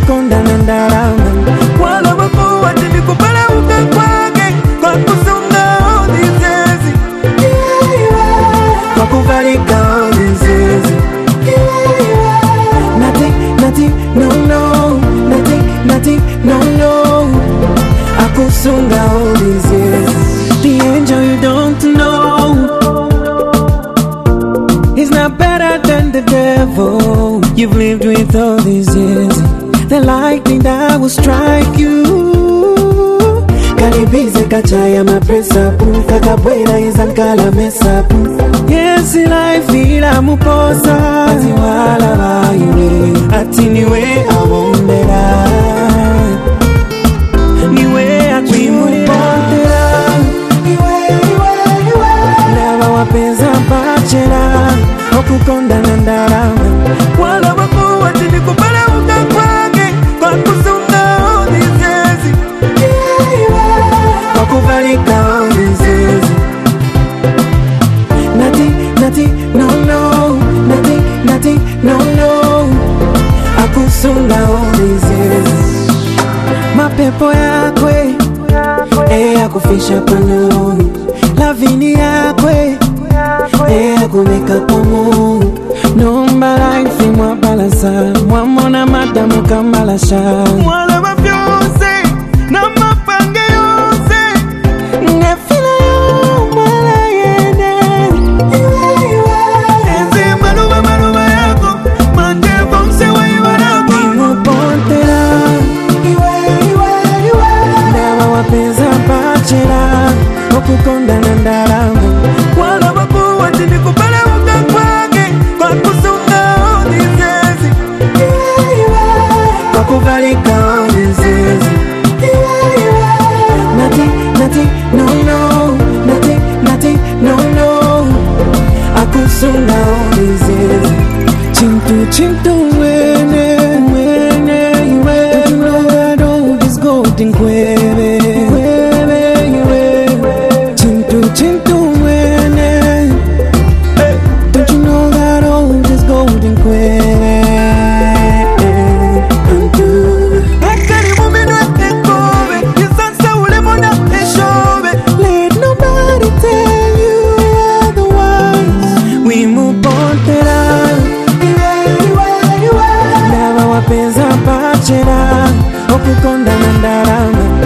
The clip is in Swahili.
okukonda na ndarama wala wakuwa tini kupala ukakwage kwa kusunga all these years kwa kuvalika all these years nothing, no nothing, no akusunga all these years the angel you don't know he's not better than the devil you've lived with all these years the lightning that will strike you karibize kachaya mapresa pu kakabwela izankala mesa pu yes life ila muposa ati wala vaiwe ati niwe awombera niwe akwimulira niwe naba wapeza bachela okukonda na ndarama wala wakuwa tini kupala ukakwage kwa kusunga all these years kwa kuvalika all these years nothing, no akusunga all these years mapepo yakwe akufisha pano lavini yakwe akumeka pomo nomba life mwa balasa mwamona madamu kambalasha wala wavyose na mapange yose nefila yo mwala yene enzi maluba yako mandevo msewa iwarako imupontera ndawa wapeza bachela okukonda na ndarama wala wakuwa tini kupala ukakwage kwa kusunga all these years kwa kuvalika all these years nothing, no akusunga all these years chintu mwene iwe don't you know that all this golden kwebe chintu mwene don't you know that all this golden kwebe akari muminwe ekobe kisansa ulemona eshobe let nobody tell you otherwise wimupontera ndaba wapeza bachela okukonda na ndarama